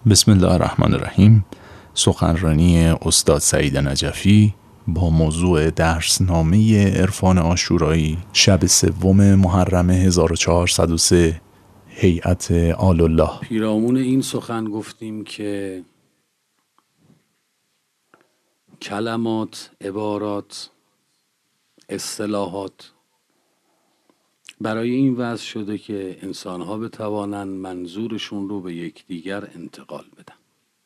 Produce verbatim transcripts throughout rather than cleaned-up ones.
بسم الله الرحمن الرحیم. سخنرانی استاد سعید نجفی با موضوع درسنامه عرفان عاشورایی شب سوم محرم هزار و چهارصد و سه، هیئت آل الله. پیرامون این سخن گفتیم که کلمات، عبارات، اصطلاحات برای این وضع شده که انسان‌ها بتوانند منظورشون رو به یکدیگر انتقال بدن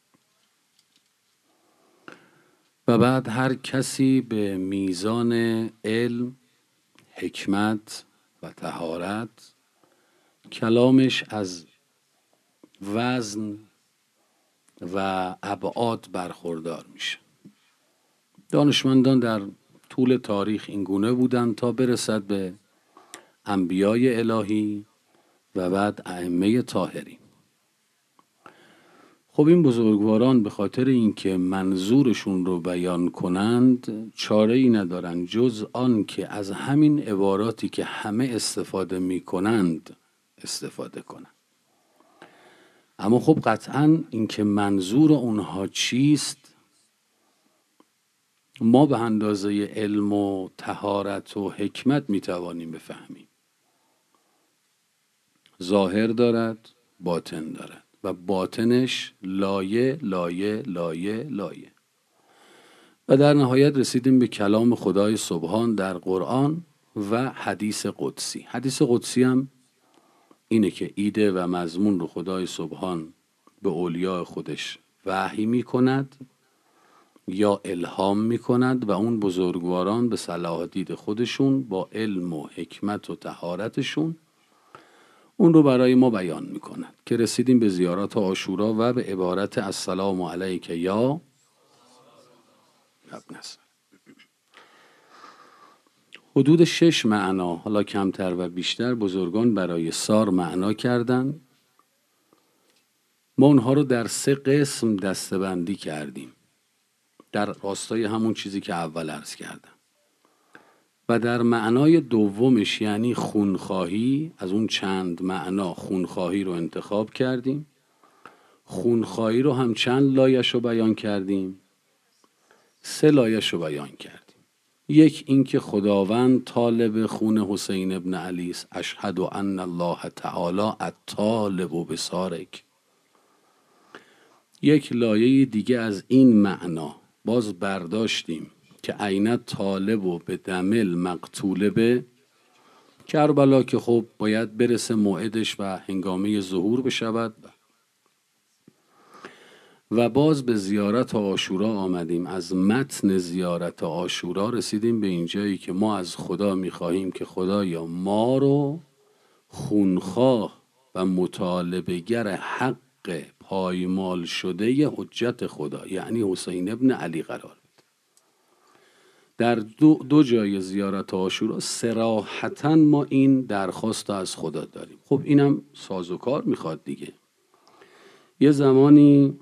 و بعد هر کسی به میزان علم، حکمت و طهارت کلامش از وزن و ابعاد برخوردار میشه. دانشمندان در طول تاریخ این گونه بودند تا برسد به انبیای الهی و بعد ائمه طاهرین. خب این بزرگواران به خاطر اینکه منظورشون رو بیان کنند چاره ای ندارن جز آن که از همین عباراتی که همه استفاده می کنند استفاده کنند. اما خب قطعاً اینکه منظور اونها چیست ما به اندازه علم و طهارت و حکمت می توانیم بفهمیم. ظاهر دارد، باطن دارد و باطنش لایه لایه لایه لایه و در نهایت رسیدیم به کلام خدای سبحان در قرآن و حدیث قدسی. حدیث قدسی هم اینه که ایده و مضمون رو خدای سبحان به اولیاء خودش وحی می کند یا الهام می کند و اون بزرگواران به صلاح دید خودشون با علم و حکمت و طهارتشون اون رو برای ما بیان می کند که رسیدیم به زیارت عاشورا و به عبارت السلام علیک یا ابن السلام. حدود شش معنا، حالا کمتر و بیشتر، بزرگان برای سار معنا کردن. ما اونها رو در سه قسم دسته‌بندی کردیم در راستای همون چیزی که اول عرض کردم و در معنای دومش یعنی خونخواهی، از اون چند معنا خونخواهی رو انتخاب کردیم. خونخواهی رو هم چند لایش رو بیان کردیم، سه لایش رو بیان کردیم. یک این که خداوند طالب خون حسین ابن علی است، اشهد ان الله تعالی الطالب بصارک. یک لایه دیگه از این معنا باز برداشتیم که عین طالب و به دمل مقتول به کربلا که خب باید برسه موعدش و هنگامه ظهور بشود و باز به زیارت عاشورا آمدیم. از متن زیارت عاشورا رسیدیم به اینجایی که ما از خدا میخواهیم که خدایا ما رو خونخواه و مطالبه‌گر حق پایمال شده ی حجت خدا یعنی حسین ابن علی قرار بده. در دو, دو جای زیارت عاشورا صراحتاً ما این درخواست از خدا داریم. خب اینم سازوکار میخواد دیگه. یه زمانی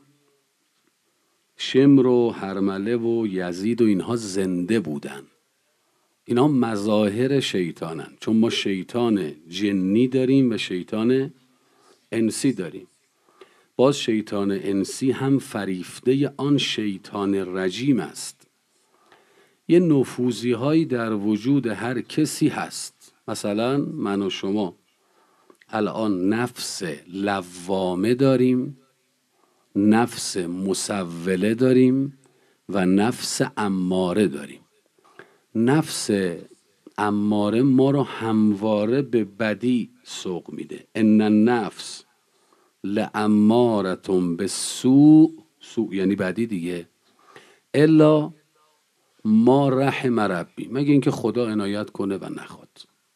شمر و هرمله و یزید و اینها زنده بودن. اینا مظاهر شیطانن، چون ما شیطان جنی داریم و شیطان انسی داریم. باز شیطان انسی هم فریفته آن شیطان رجیم است. یه نفوذی هایی در وجود هر کسی هست. مثلا من و شما الان نفس لوامه داریم، نفس مسوله داریم و نفس اماره داریم. نفس اماره ما رو همواره به بدی سوق میده. ان النفس لامارة بالسوء، سوء یعنی بدی دیگه، الا ما رحم ربی، مگه اینکه خدا عنایت کنه و نخواد.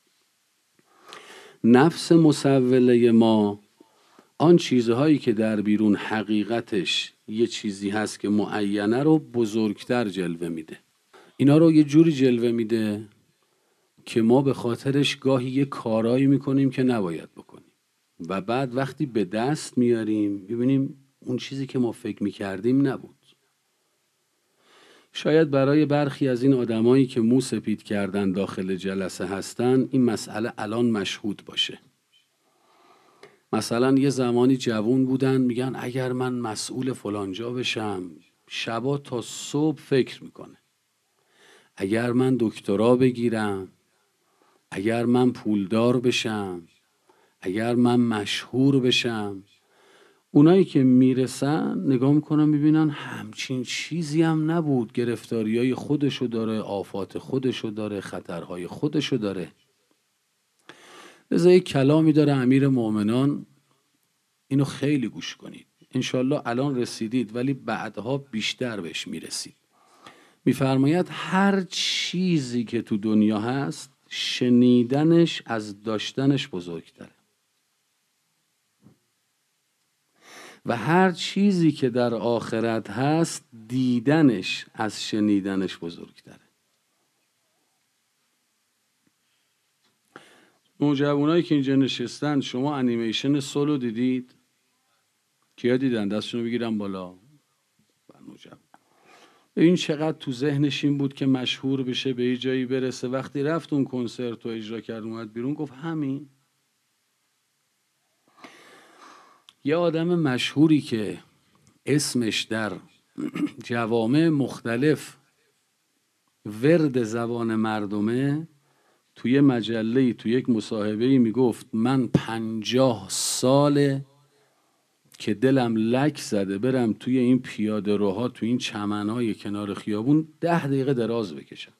نفس مسوله ما آن چیزهایی که در بیرون حقیقتش یه چیزی هست که معینه رو بزرگتر جلوه میده. اینا رو یه جوری جلوه میده که ما به خاطرش گاهی یه کارایی میکنیم که نباید بکنیم و بعد وقتی به دست میاریم ببینیم اون چیزی که ما فکر میکردیم نبود. شاید برای برخی از این آدمایی که مو سپید کردن داخل جلسه هستن این مسئله الان مشهود باشه. مثلا یه زمانی جوون بودن میگن اگر من مسئول فلانجا بشم، شبا تا صبح فکر میکنه. اگر من دکترا بگیرم، اگر من پولدار بشم، اگر من مشهور بشم. اونایی که میرسن نگاه میکنن میبینن همچین چیزی هم نبود، گرفتاریای خودشو داره، آفات خودشو داره، خطرهای خودشو داره. لذا یک کلامی داره امیر مومنان، اینو خیلی گوش کنید، انشالله الان رسیدید ولی بعدها بیشتر بهش میرسید. میفرماید هر چیزی که تو دنیا هست شنیدنش از داشتنش بزرگتره و هر چیزی که در آخرت هست دیدنش از شنیدنش بزرگتره. نوجوانایی که اینجا نشستن، شما انیمیشن سولو دیدید؟ کیا دیدن؟ دستشونو بگیرن بالا. این چقدر تو ذهنش این بود که مشهور بشه، به یه جایی برسه. وقتی رفت اون کنسرت رو اجرا کرد اومد بیرون گفت همین. یه آدم مشهوری که اسمش در جوامع مختلف ورد زبان مردمه، توی مجله‌ای توی یک مصاحبه‌ای میگفت من پنجاه ساله که دلم لک زده برم توی این پیاده روها، توی این چمنهای کنار خیابون ده دقیقه دراز بکشم.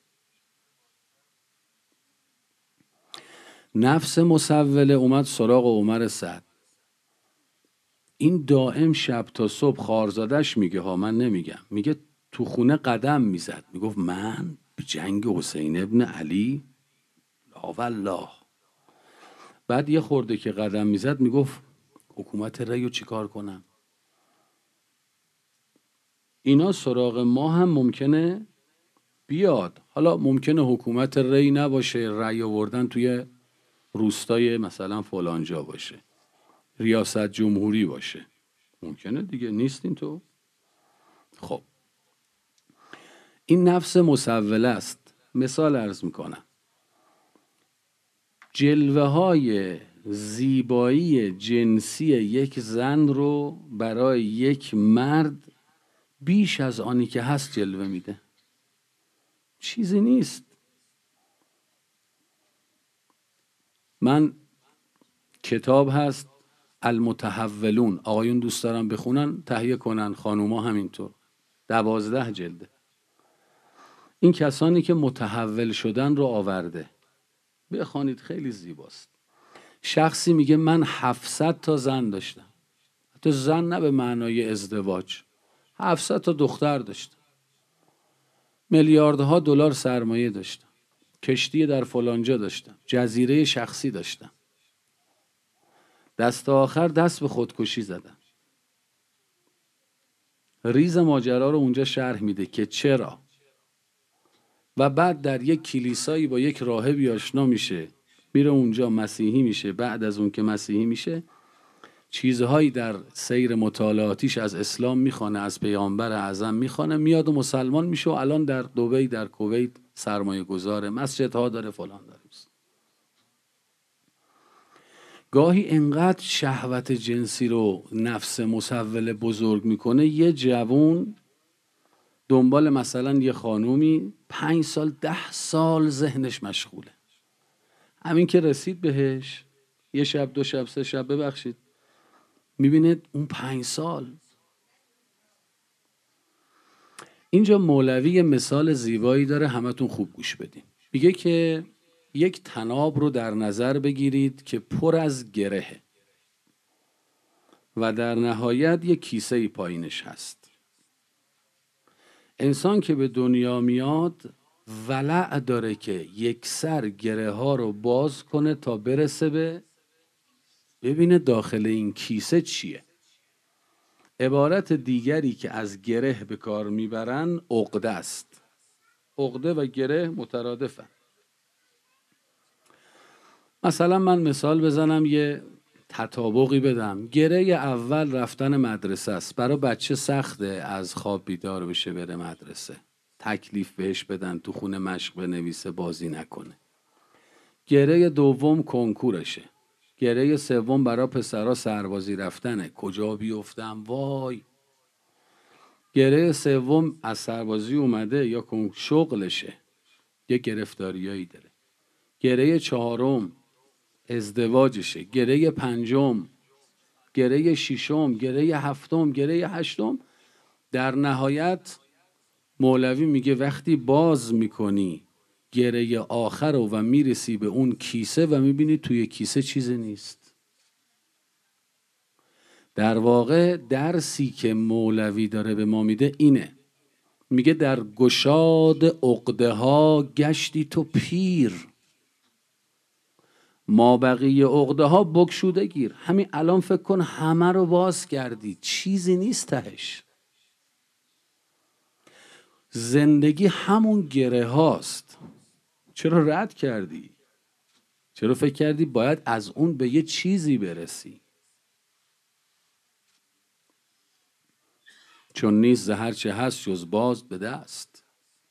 نفس مسوله اومد سراغ عمر سعد. این دائم شب تا صبح خارزادش میگه ها، من نمیگم، میگه تو خونه قدم میزد، میگفت من به جنگ حسین ابن علی لا والله. بعد یه خورده که قدم میزد میگفت حکومت ری رو چیکار کنم. اینا سراغ ما هم ممکنه بیاد. حالا ممکنه حکومت ری نباشه، ری آوردن توی روستای مثلا فلانجا باشه، ریاست جمهوری باشه، ممکنه دیگه، نیستین تو. خب این نفس مسوله است. مثال عرض میکنم، جلوه های زیبایی جنسی یک زن رو برای یک مرد بیش از آنی که هست جلوه میده. چیزی نیست. من کتاب هست المتحولون، آقایون دوست دارم بخونن تهیه کنن، خانوما همینطور، دوازده جلده. این کسانی که متحول شدن رو آورده، بخوانید خیلی زیباست. شخصی میگه من هفتصد تا زن داشتم، حتی زن نه به معنای ازدواج، هفتصد تا دختر داشتم، میلیاردها دلار سرمایه داشتم، کشتی در فلانجا داشتم، جزیره شخصی داشتم، دست آخر دست به خودکشی زدم. ریز ماجرا رو اونجا شرح میده که چرا. و بعد در یک کلیسایی با یک راهبی آشنا میشه، میره اونجا مسیحی میشه. بعد از اون که مسیحی میشه چیزهایی در سیر مطالعاتیش از اسلام میخوانه، از پیامبر اعظم میخوانه، میاد و مسلمان میشه و الان در دبی در کویت سرمایه گذاره، مسجدها داره، فلان داره. گاهی انقدر شهوت جنسی رو نفس مسوله بزرگ میکنه، یه جوون دنبال مثلا یه خانومی پنج سال ده سال ذهنش مشغوله، همین که رسید بهش یه شب دو شب سه شب ببخشید میبینه اون پنج سال. اینجا مولوی مثال زیبایی داره، همتون خوب گوش بدین. میگه که یک طناب رو در نظر بگیرید که پر از گرهه و در نهایت یک کیسه پایینش هست. انسان که به دنیا میاد ولع داره که یک سر گره ها رو باز کنه تا برسه به ببینه داخل این کیسه چیه. عبارت دیگری که از گره به کار میبرن عقده است. عقده و گره مترادفن. مثلا من مثال بزنم، یه تطابقی بدم. گره اول رفتن مدرسه است. برای بچه سخته از خواب بیدار بشه بره مدرسه، تکلیف بهش بدن، تو خونه مشق بنویسه، بازی نکنه. گره دوم کنکورشه. گره سوم برای پسرا سربازی رفتنه، کجا بیفتم وای. گره سوم از سربازی اومده یا شغلشه، یه گرفتاریایی داره. گره چهارم ازدواجشه، گره پنجم، گره ششم، گره هفتم، گره هشتم. در نهایت مولوی میگه وقتی باز میکنی گره آخر رو و میرسی به اون کیسه و میبینی توی کیسه چیزی نیست. در واقع درسی که مولوی داره به ما میده اینه، میگه در گشاد عقده ها گشتی تو پیر، ما بقیه عقده ها بگشوده گیر. همین الان فکر کن همه رو باز کردی، چیزی نیست تهش. زندگی همون گره هاست. چرا رد کردی؟ چرا فکر کردی باید از اون به یه چیزی برسی؟ چون نیست زهر چه هست جز باز به دست.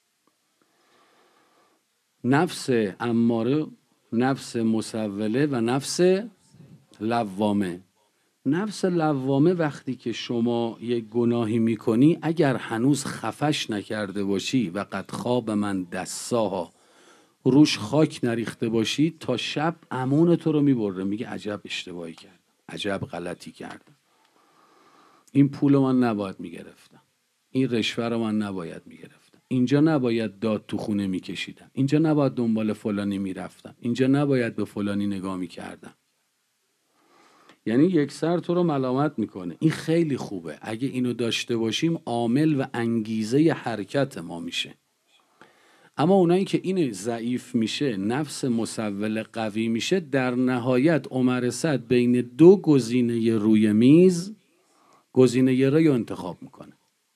نفس اماره، نفس مسوله و نفس لوامه. نفس لوامه وقتی که شما یک گناهی میکنی، اگر هنوز خفش نکرده باشی و قد خواب من دستاها، روش خاک نریخته باشی، تا شب امون تو رو میبره، میگه عجب اشتباهی کردم، عجب غلطی کردم، این پول من نباید میگرفتم، این رشوه رو من نباید میگرفتم، اینجا نباید داد تو خونه میکشیدم، اینجا نباید دنبال فلانی میرفتم، اینجا نباید به فلانی نگاه میکردم. یعنی یک سر تو رو ملامت میکنه. این خیلی خوبه، اگه اینو داشته باشیم عامل و انگیزه حرکت ما میشه. اما اونایی که این ضعیف میشه، نفس مسول قوی میشه، در نهایت عمر سعد بین دو گزینه روی میز گزینه را انتخاب میکنه.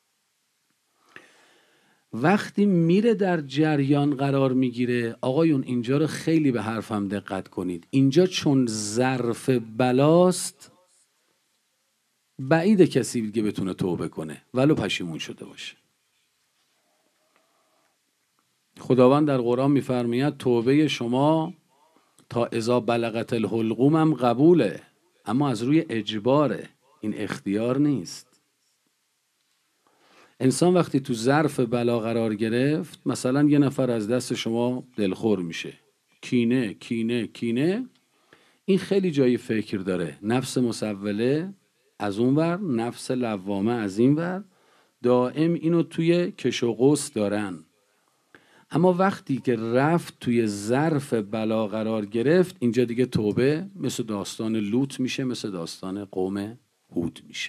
وقتی میره در جریان قرار میگیره، آقایون اینجا رو خیلی به حرفم دقت کنید، اینجا چون ظرف بلاست بعید کسی دیگه بتونه توبه کنه ولو پشیمون شده باشه. خداوند در قرآن میفرماید توبه شما تا اذا بلغت الحلقوم هم قبوله، اما از روی اجباره، این اختیار نیست. انسان وقتی تو ظرف بلا قرار گرفت، مثلا یه نفر از دست شما دلخور میشه، کینه کینه کینه، این خیلی جای فکر داره. نفس مسوله از اون ور، نفس لوامه از این ور، دائم اینو توی کش و قوس دارن. اما وقتی که رفت توی ظرف بلا قرار گرفت، اینجا دیگه توبه مثل داستان لوط میشه، مثل داستان قوم هود میشه.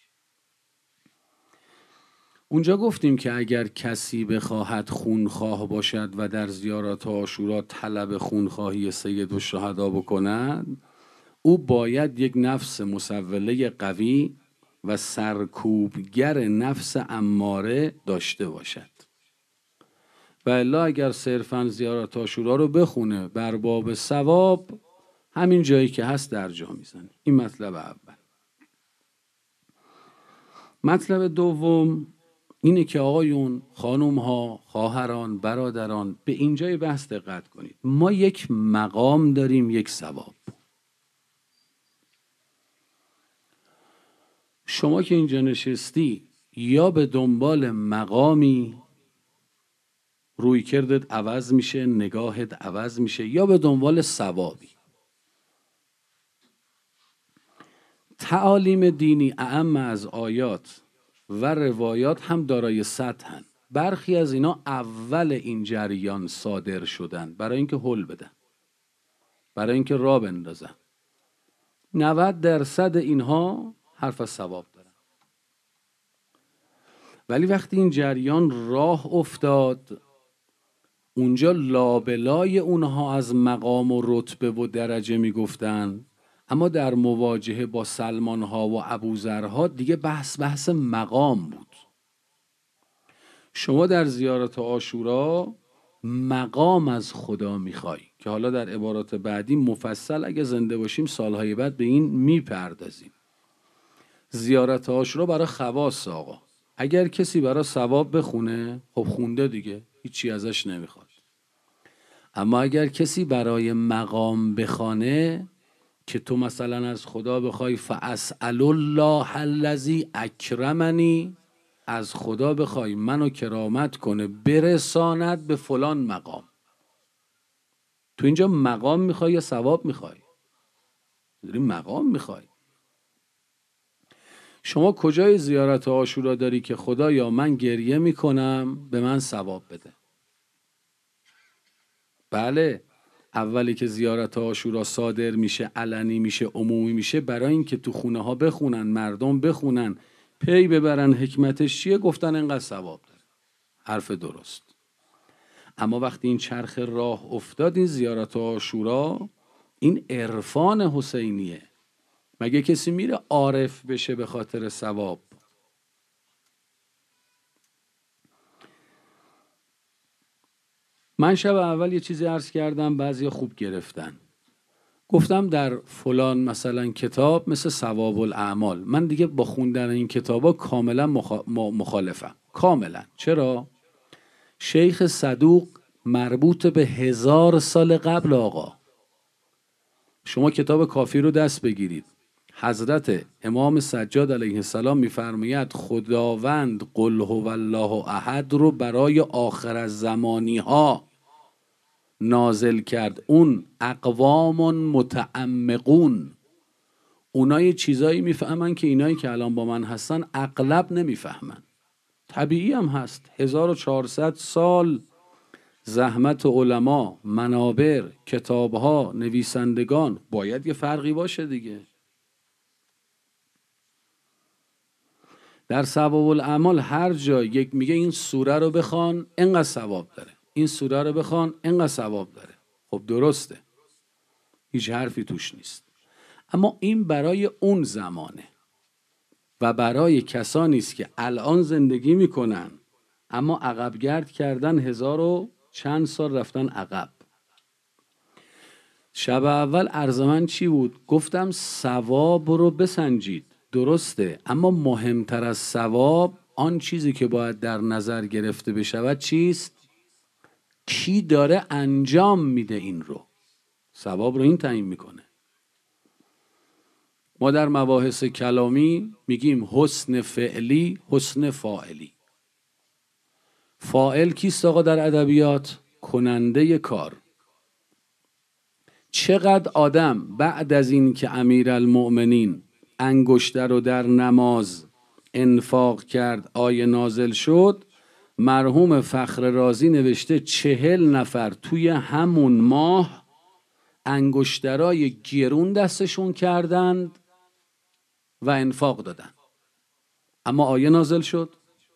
اونجا گفتیم که اگر کسی بخواهد خونخواه باشد و در زیارات عاشورا طلب خونخواهی سید الشهدا بکند، او باید یک نفس مسوله قوی و سرکوبگر نفس اماره داشته باشد. و الا اگر صرفاً زیارات عاشورا رو بخونه بر باب ثواب، همین جایی که هست در جا میزنه. این مطلب اول. مطلب دوم اینه که آقایون، خانوم ها، خواهران، برادران، به اینجای بحث دقت کنید. ما یک مقام داریم، یک ثواب. شما که اینجا نشستی، یا به دنبال مقامی روی کردت عوض میشه، نگاهت عوض میشه، یا به دنبال ثوابی. تعالیم دینی اعم از آیات و روایات هم دارای سطحن. برخی از اینا اول این جریان صادر شدن برای اینکه حل بدن، برای اینکه راه بندازن. نود درصد اینها حرف از ثواب دارن. ولی وقتی این جریان راه افتاد، اونجا لابلای اونها از مقام و رتبه و درجه میگفتن، اما در مواجهه با سلمان ها و ابوذرها دیگه بحث بحث مقام بود. شما در زیارت عاشورا مقام از خدا میخوای که حالا در عبارات بعدی مفصل اگه زنده باشیم سالهای بعد به این میپردازیم. زیارت عاشورا برای خواص آقا. اگر کسی برای ثواب بخونه، خب خونده دیگه، هیچی ازش نمیخواد. اما اگر کسی برای مقام بخونه، که تو مثلا از خدا بخوای فاسأل الله الذی اکرمنی، از خدا بخوای منو کرامت کنه برساند به فلان مقام. تو اینجا مقام میخوای یا ثواب میخوای؟ داری مقام میخوای. شما کجای زیارت عاشورا داری که خدا یا من گریه میکنم به من ثواب بده؟ بله، اولی که زیارت عاشورا صادر میشه، علنی میشه، عمومی میشه، برای اینکه تو خونه ها بخونن، مردم بخونن، پی ببرن حکمتش چیه، گفتن اینقدر ثواب داره. حرف درست. اما وقتی این چرخ راه افتاد، این زیارت عاشورا، این عرفان حسینیه. مگه کسی میره عارف بشه به خاطر ثواب؟ من شب اول یه چیزی عرض کردم، بعضی خوب گرفتن. گفتم در فلان مثلا کتاب مثل ثواب الاعمال، من دیگه با خوندن این کتابا کاملا مخالفم. کاملا. چرا؟ شیخ صدوق مربوط به هزار سال قبل. آقا شما کتاب کافی رو دست بگیرید، حضرت امام سجاد علیه السلام میفرماید خداوند قل هو الله احد رو برای آخر الزمانی ها نازل کرد. اون اقوام متعمقون، اونای چیزایی میفهمن که اینایی که الان با من هستن اغلب نمیفهمن. طبیعی هم هست. هزار و چهارصد سال زحمت علما، منابر، کتابها، نویسندگان، باید یه فرقی باشه دیگه. در ثواب الاعمال هر جا یک میگه این سوره رو بخوان اینقدر ثواب داره، این سوره رو بخوان اینقدر ثواب داره. خب درسته، هیچ حرفی توش نیست. اما این برای اون زمانه و برای کسانی است که الان زندگی میکنن اما عقب گرد کردن، هزار و چند سال رفتن عقب. شب اول عرض من چی بود؟ گفتم ثواب رو بسنجید، درسته، اما مهمتر از ثواب آن چیزی که باید در نظر گرفته بشود چیست؟ کی داره انجام میده این رو. ثواب رو این تعیین میکنه. ما در مباحث کلامی میگیم حسن فعلی، حسن فاعلی. فاعل کیست آقا در ادبیات؟ کننده کار. چقدر آدم بعد از این که امیرالمؤمنین انگشتر رو در نماز انفاق کرد، آیه نازل شد، مرحوم فخر رازی نوشته چهل نفر توی همون ماه انگشترای گرون دستشون کردند و انفاق دادن، اما آیه نازل شد.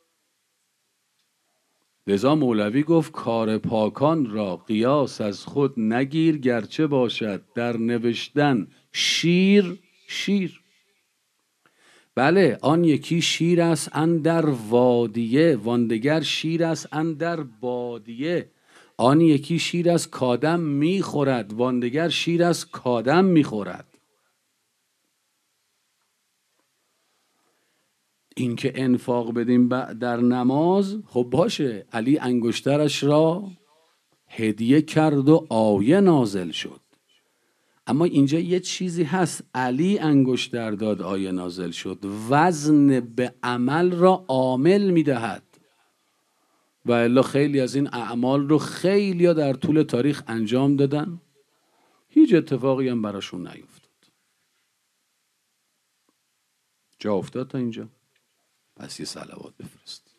لذا مولوی گفت کار پاکان را قیاس از خود نگیر، گرچه باشد در نوشتن شیر شیر. بله، آن یکی شیر است اندر وادیه، واندگر شیر است اندر بادیه. آن یکی شیر است کادم میخورد، واندگر شیر است کادم میخورد. این که انفاق بدیم در نماز، خب باشه، علی انگشترش را هدیه کرد و آیه نازل شد. اما اینجا یه چیزی هست، علی انگشتر داد آیه نازل شد، وزن به عمل را عامل میدهد. و الا خیلی از این اعمال رو خیلی ها در طول تاریخ انجام دادن، هیچ اتفاقی هم براشون نیفتاد. جا افتاد تا اینجا؟ پس یه صلوات بفرست.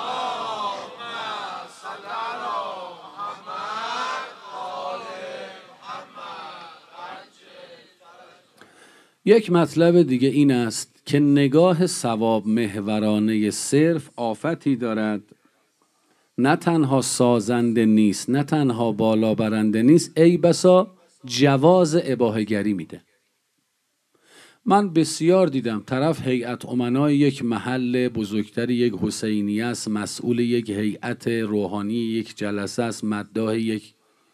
یک مطلب دیگه این است که نگاه ثواب محورانه صرف آفتی دارد. نه تنها سازنده نیست، نه تنها بالا برنده نیست، ای بسا جواز اباحه‌گری میده. من بسیار دیدم طرف هیئت امنای یک محل بزرگتری، یک حسینیه است، مسئول یک هیئت روحانی یک جلسه است، مداح یک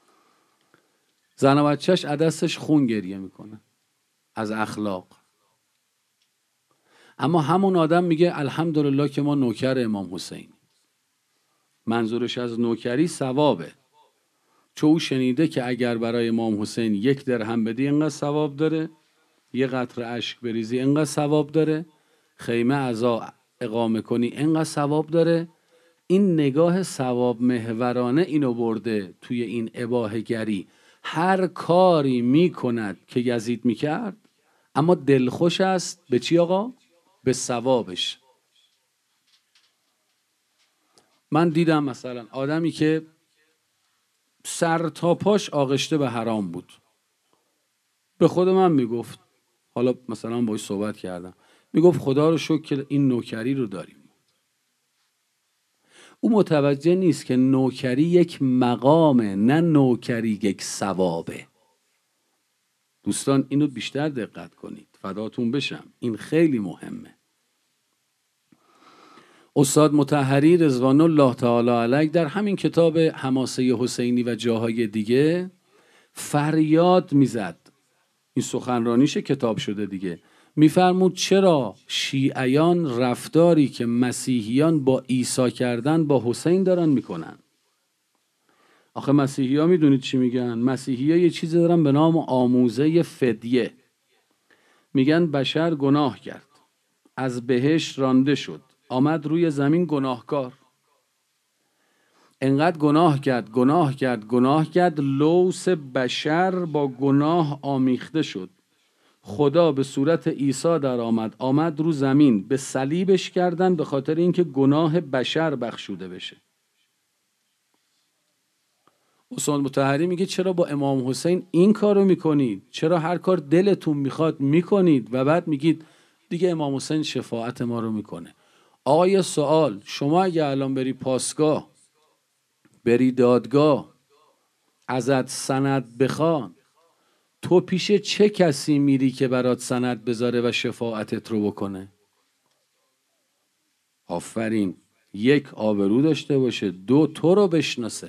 زن و بچه‌ش عدسش خون گریه میکنه از اخلاق. اما همون آدم میگه الحمدلله که ما نوکر امام حسین. منظورش از نوکری ثوابه، چون او شنیده که اگر برای امام حسین یک درهم بدی اینقدر ثواب داره، یه قطره اشک بریزی اینقدر ثواب داره، خیمه عزا اقامه کنی اینقدر ثواب داره. این نگاه ثواب محورانه اینو برده توی این اباحه گری. هر کاری میکند که یزید میکرد، اما دلخوش است به چی آقا؟ به ثوابش. من دیدم مثلا آدمی که سر تا پاش آغشته به حرام بود، به خود من میگفت، حالا مثلا باهاش صحبت کردم، میگفت خدا رو شکر که این نوکری رو داریم. او متوجه نیست که نوکری یک مقامه، نه نوکری یک ثوابه. دوستان اینو بیشتر دقت کنید، فداتون بشم، این خیلی مهمه. استاد مطهری رضوان الله تعالی علیه در همین کتاب حماسه حسینی و جاهای دیگه فریاد میزد، این سخنرانیش کتاب شده دیگه، میفرمود چرا شیعیان رفتاری که مسیحیان با عیسی کردن با حسین دارن میکنن؟ آخه مسیحی ها میدونید چی میگن؟ مسیحی ها یه چیزی دارن به نام آموزه فدیه. میگن بشر گناه کرد، از بهشت رانده شد، آمد روی زمین گناهکار، انقدر گناه کرد گناه کرد گناه کرد لوث بشر با گناه آمیخته شد. خدا به صورت عیسی در آمد، آمد رو زمین، به صلیبش کردن به خاطر اینکه گناه بشر بخشوده بشه. استاد مطهری میگه چرا با امام حسین این کارو میکنید؟ چرا هر کار دلتون میخواد میکنید و بعد میگید دیگه امام حسین شفاعت ما رو میکنه؟ آقا سوال، شما اگه الان بری پاسگاه، بری دادگاه، ازت سند بخوان، تو پیش چه کسی میری که برات سند بذاره و شفاعتت رو بکنه؟ آفرین، یک، آبرو داشته باشه، دو، تو رو بشناسه،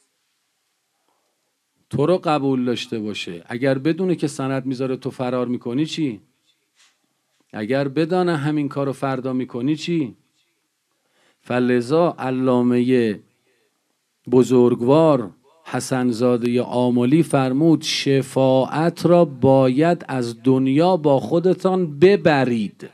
تو رو قبول داشته باشه. اگر بدونه که سند میذاره تو فرار میکنی چی؟ اگر بدانه همین کارو فردا میکنی چی؟ فلذا علامه بزرگوار حسن زاده آملی فرمود شفاعت را باید از دنیا با خودتان ببرید.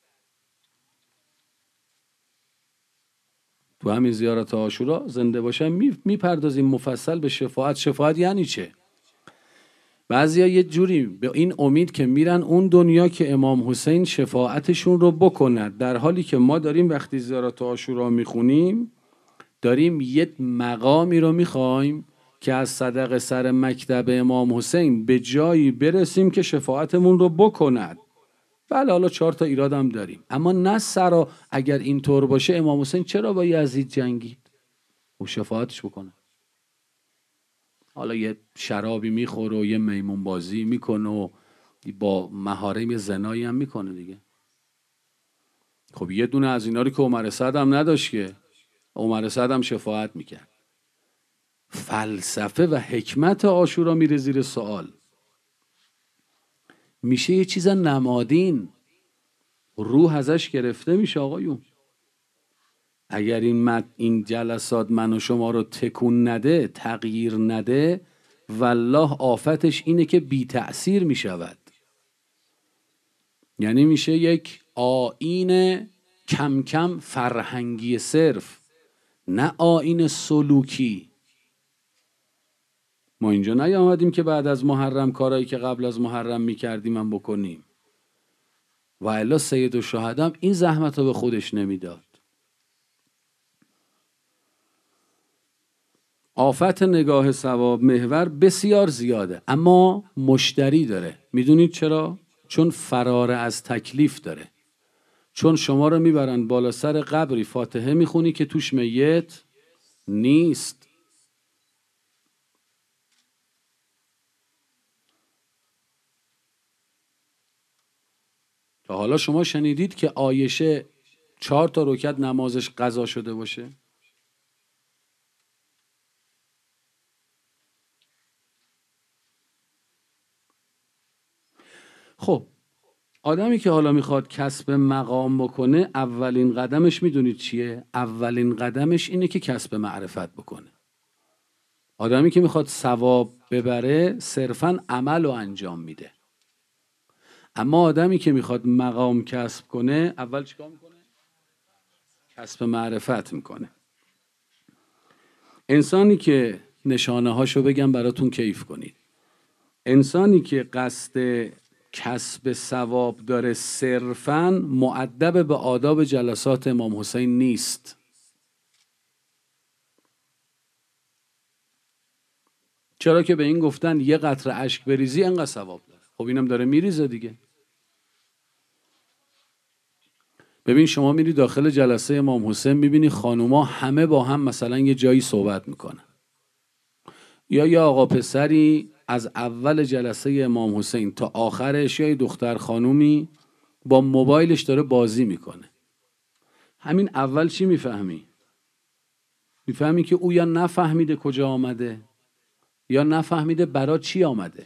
تو همین زیارت عاشورا زنده باشم میپردازیم مفصل به شفاعت. شفاعت یعنی چه؟ بعضیا یه جوری به این امید که میرن اون دنیا که امام حسین شفاعتشون رو بکند، در حالی که ما داریم وقتی زیارت عاشورا میخونیم داریم یه مقامی رو میخوایم که از صدق سر مکتب امام حسین به جایی برسیم که شفاعتمون رو بکند. بله حالا چهار تا ایرادم داریم، اما نه سرا اگر اینطور باشه امام حسین چرا با یزید جنگید و شفاعتش بکنه؟ حالا یه شرابی میخوره و یه میمون بازی میکنه و با محارم یه زنایی هم میکنه دیگه. خب یه دونه از اینا رو که عمر سعد هم نداشت که، عمر سعد هم شفاعت میکرد. فلسفه و حکمت عاشورا میره زیر سوال، میشه یه چیز نمادین، روح ازش گرفته میشه. آقایون اگر این مد این جلسات من و شما رو تکون نده، تغییر نده، والله آفتش اینه که بی تأثیر میشود. یعنی میشه یک آیین کم کم فرهنگی صرف، نه آیین سلوکی. ما اینجا نیامدیم که بعد از محرم کارهایی که قبل از محرم میکردیم هم بکنیم، و الا سید الشهدا این زحمت رو به خودش نمیداد. آفت نگاه ثواب محور بسیار زیاده، اما مشتری داره. میدونید چرا؟ چون فرار از تکلیف داره. چون شما رو میبرن بالا سر قبری فاتحه میخونی که توش میت نیست. تا حالا شما شنیدید که عایشه چهار تا رکعت نمازش قضا شده باشه؟ خب آدمی که حالا میخواد کسب مقام بکنه، اولین قدمش میدونید چیه؟ اولین قدمش اینه که کسب معرفت بکنه. آدمی که میخواد ثواب ببره صرفاً عمل رو انجام میده. اما آدمی که میخواد مقام کسب کنه اول چیکار میکنه؟ کسب معرفت میکنه. انسانی که نشانه هاشو بگم براتون کیف کنید. انسانی که قصد کسب ثواب داره صرفاً مؤدب به آداب جلسات امام حسین نیست. چرا که به این گفتن یه قطره اشک بریزی انقدر ثواب داره. خب اینم داره میریزه دیگه. ببین شما میری داخل جلسه امام حسین میبینی خانوما همه با هم مثلا یه جایی صحبت میکنن، یا یه آقا پسری از اول جلسه امام حسین تا آخرش یا یه دختر خانومی با موبایلش داره بازی میکنه. همین اول چی میفهمی؟ میفهمی که او یا نفهمیده کجا آمده یا نفهمیده برا چی آمده.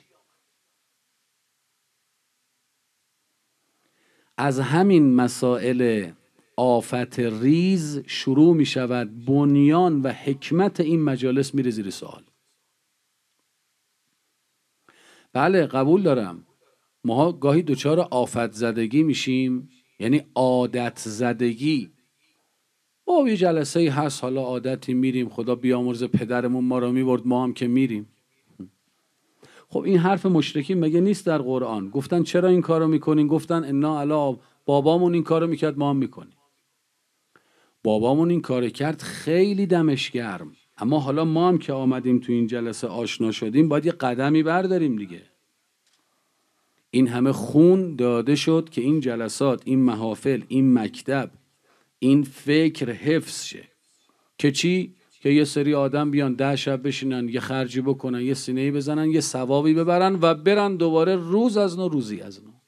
از همین مسائل آفت ریز شروع می شود بنیان و حکمت این مجالس میره زیر سوال. بله قبول دارم ما گاهی دچار آفت زدگی میشیم، یعنی عادت زدگی. او یه جلسه ای هست حالا عادتی میریم، خدا بیامرز پدرمون ما رو میبرد ما هم که میریم. خب این حرف مشرکین مگه نیست در قرآن؟ گفتن چرا این کارو میکنین؟ گفتن انا علی بابامون این کارو میکرد ما هم میکنیم. بابامون این کارو کرد خیلی دمش گرم، اما حالا ما هم که آمدیم تو این جلسه آشنا شدیم باید یه قدمی برداریم دیگه. این همه خون داده شد که این جلسات، این محافل، این مکتب، این فکر حفظ شه. که چی؟ که یه سری آدم بیان ده شب بشینن یه خرجی بکنن یه سینه‌ای بزنن یه ثوابی ببرن و برن دوباره روز از نو روزی از نو.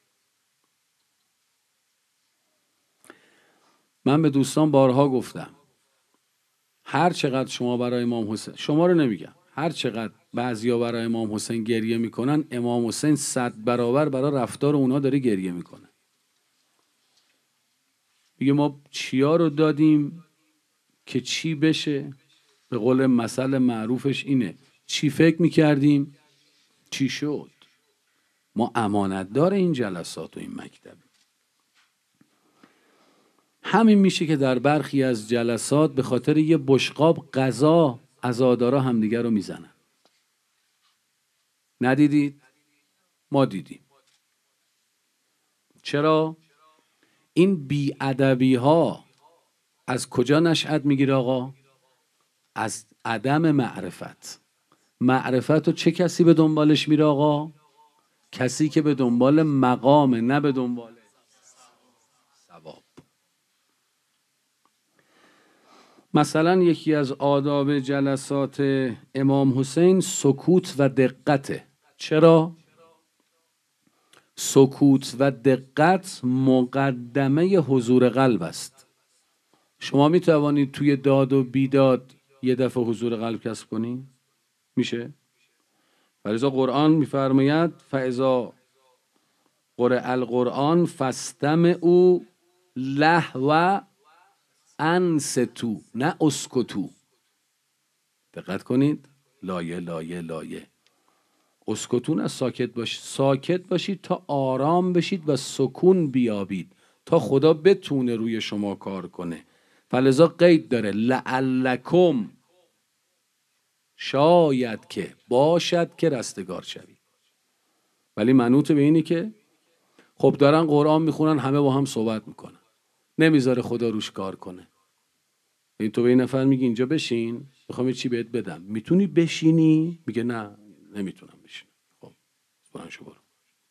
من به دوستان بارها گفتم هر چقدر شما برای امام حسین، شما رو نمیگم، هر چقدر بعضیا برای امام حسین گریه میکنن، امام حسین صد برابر برای رفتار اونا داره گریه میکنه. میگه ما چیا رو دادیم که چی بشه؟ به قول مثل معروفش اینه چی فکر میکردیم چی شد. ما امانتدار این جلسات و این مکتب. همین میشه که در برخی از جلسات به خاطر یه بشقاب غذا عزادارا همدیگه رو میزنن. ندیدید؟ ما دیدیم. چرا؟ این بی‌ادبی ها از کجا نشأت میگیره آقا؟ از عدم معرفت. معرفت رو چه کسی به دنبالش میره آقا؟ کسی که به دنبال مقامه، نه به دنبال ثواب. مثلا یکی از آداب جلسات امام حسین سکوت و دقته. چرا؟ سکوت و دقت مقدمه حضور قلب است. شما می توانید توی داد و بیداد یه دفعه حضور قلب کسب کنی؟ میشه؟ فلذا قرآن میفرماید فاذا قرئ القرآن فاستمعوا له و انصتوا، نه اسکتو. دقت کنید، لایه لایه لایه. اسکتون از ساکت باشید، ساکت باشید تا آرام بشید و سکون بیابید تا خدا بتونه روی شما کار کنه. فلذا قید داره لعلکم، شاید که، باشد که رستگار شوید. ولی منوط به اینی که خب دارن قرآن میخونن همه با هم صحبت میکنن، نمیذاره خدا روش کار کنه. این تو به این نفر میگی اینجا بشین میخوام چی بهت بدم، میتونی بشینی؟ میگه نه نمیتونم بشین. خب برانشو برو.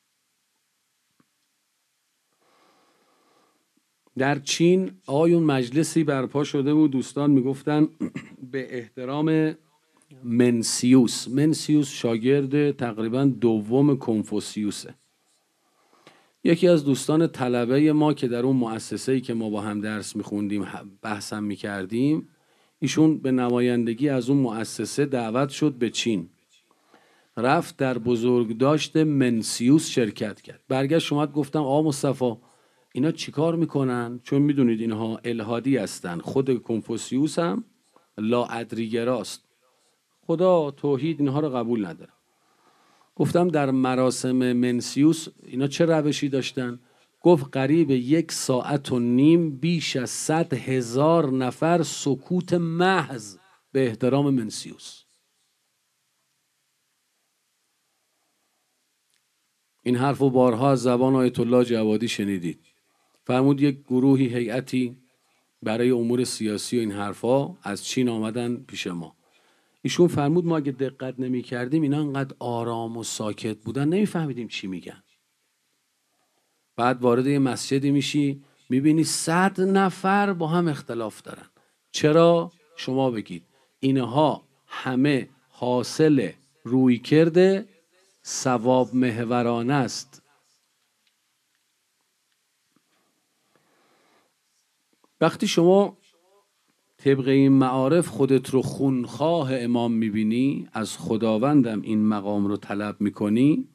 در چین آیون مجلسی برپا شده بود، دوستان میگفتن به احترام منسیوس. منسیوس شاگرد تقریبا دوم کنفوسیوسه. یکی از دوستان طلبه ما که در اون مؤسسه‌ای که ما با هم درس میخوندیم بحثم میکردیم، ایشون به نمایندگی از اون مؤسسه دعوت شد به چین، رفت در بزرگداشت منسیوس شرکت کرد. برگشت اومد گفتم آقا مصطفی اینا چیکار میکنن؟ چون میدونید اینها الحادی هستن. خود کنفوسیوس هم لا ادریگراست، خدا توحید اینها رو قبول نداره. گفتم در مراسم منسیوس اینا چه روشی داشتن؟ گفت قریب یک ساعت و نیم بیش از صد هزار نفر سکوت محض به احترام منسیوس. این حرف و بارها از زبان آیت الله جوادی شنیدید. فرمود یک گروهی هیئتی برای امور سیاسی و این حرفا از چین آمدن پیش ما. ایشون فرمود ما اگه دقت نمی کردیم اینا انقدر آرام و ساکت بودن نمیفهمیدیم چی میگن. بعد وارد یه مسجدی میشی میبینی صد نفر با هم اختلاف دارن. چرا؟ شما بگید. اینها همه حاصل روی کرده ثواب محورانه است. وقتی شما طبق این معارف خودت رو خونخواه امام میبینی، از خداوندم این مقام رو طلب میکنی،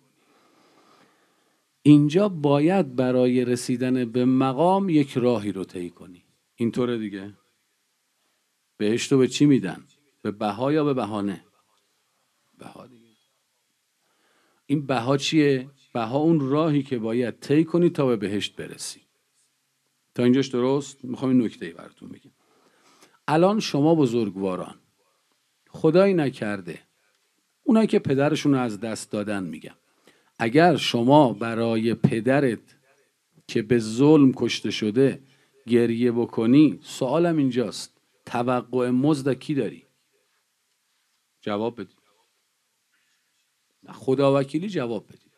اینجا باید برای رسیدن به مقام یک راهی رو طی کنی. اینطوره دیگه. بهشت رو به چی میدن؟ به بها یا به بهانه؟ بها دیگه. این بها چیه؟ بها اون راهی که باید طی کنی تا به بهشت برسی. تا اینجاش درست؟ میخوام این نکته‌ای براتون بگم. الان شما بزرگواران، خدایی نکرده اونایی که پدرشون رو از دست دادن میگم، اگر شما برای پدرت که به ظلم کشته شده گریه بکنی، سوالم اینجاست توقع مزد کی داری؟ جواب بدید. خدا وکیلی جواب بدید.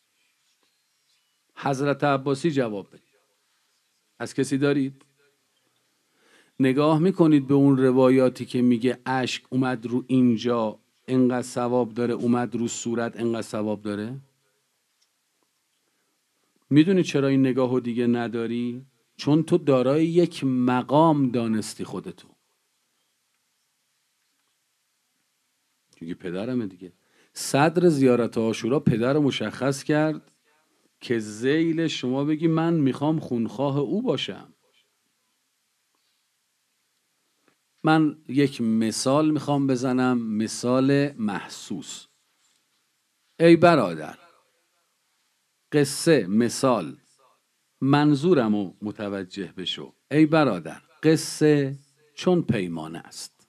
حضرت عباسی جواب بدید. از کسی دارید؟ نگاه میکنید به اون روایاتی که میگه اشک اومد رو اینجا انقدر ثواب داره، اومد رو صورت انقدر ثواب داره؟ میدونی چرا این نگاهو دیگه نداری؟ چون تو دارای یک مقام دانستی خودتو. دیگه پدرمه دیگه. صدر زیارت عاشورا پدر مشخص کرد که ذیل شما بگی من میخوام خونخواه او باشم. من یک مثال میخوام بزنم، مثال محسوس. ای برادر، قصه مثال منظورمو متوجه بشو. ای برادر، قصه چون پیمانه است،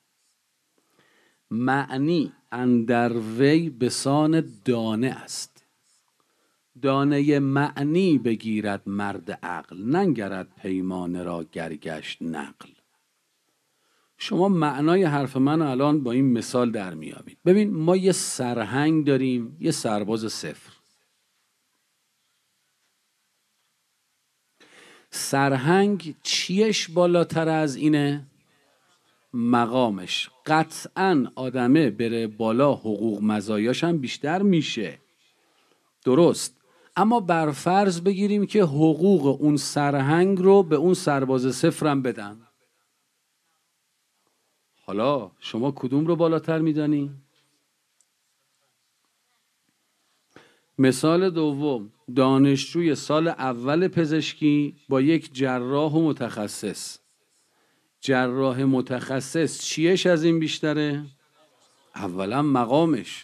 معنی اندر وی بسان دانه است. دانه معنی بگیرد مرد عقل، ننگرد پیمانه را گرگشت نقل. شما معنای حرف من الان با این مثال در میابید. ببین ما یه سرهنگ داریم، یه سرباز صفر. سرهنگ چیش بالاتر از اینه؟ مقامش. قطعاً آدمه بره بالا حقوق مزایاش هم بیشتر میشه، درست. اما بر فرض بگیریم که حقوق اون سرهنگ رو به اون سرباز صفرم بدن. حالا شما کدوم رو بالاتر میدانی؟ مثال دوم، دانشجوی سال اول پزشکی با یک جراح و متخصص. جراح متخصص چیش از این بیشتره؟ اولا مقامش.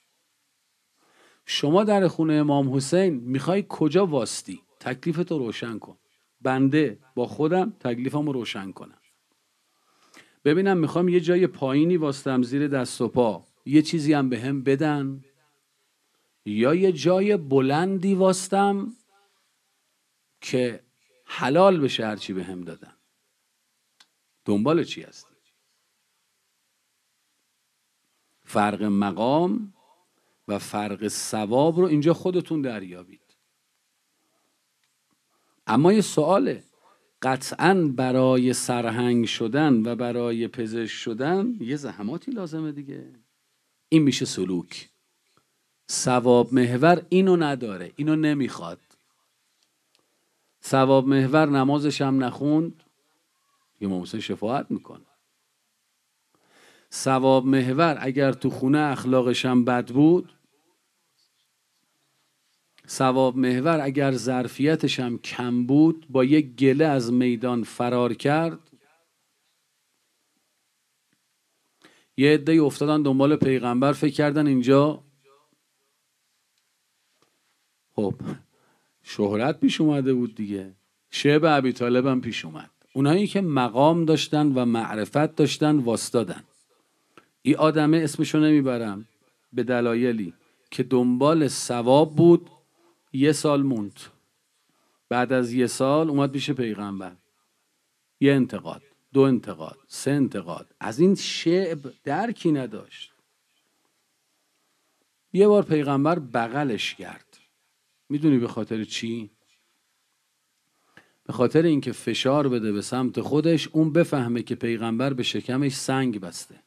شما در خونه امام حسین میخوای کجا واستی؟ تکلیفتو روشن کن. بنده با خودم تکلیفمو روشن کنم. ببینم میخوام یه جای پایینی واستم زیر دست و پا، یه چیزی هم به هم بدن، یا یه جای بلندی واستم که حلال بشه هرچی به هم دادن. دنبال چی هستی؟ فرق مقام و فرق ثواب رو اینجا خودتون دریابید. اما یه سواله، قطعاً برای سرهنگ شدن و برای پزشک شدن یه زحماتی لازمه دیگه. این میشه سلوک. ثواب محور اینو نداره، اینو نمیخواد. ثواب محور نمازش هم نخوند، یه موسیقی شفاعت میکنه. ثواب محور اگر تو خونه اخلاقش هم بد بود، ثواب محور اگر ظرفیتش هم کم بود، با یک گله از میدان فرار کرد. یه عده‌ای افتادن دنبال پیغمبر، فکر کردن اینجا خب شهرت پیش اومده بود دیگه، شعب ابی طالب هم پیش اومد. اونایی که مقام داشتن و معرفت داشتن واسطادن. این آدمه اسمشو نمیبرم به دلایلی که دنبال ثواب بود، یه سال موند. بعد از یه سال اومد پیش پیغمبر، یه انتقاد، دو انتقاد، سه انتقاد، از این شعب درکی نداشت. یه بار پیغمبر بغلش کرد. میدونی به خاطر چی؟ به خاطر اینکه فشار بده به سمت خودش، اون بفهمه که پیغمبر به شکمش سنگ بسته.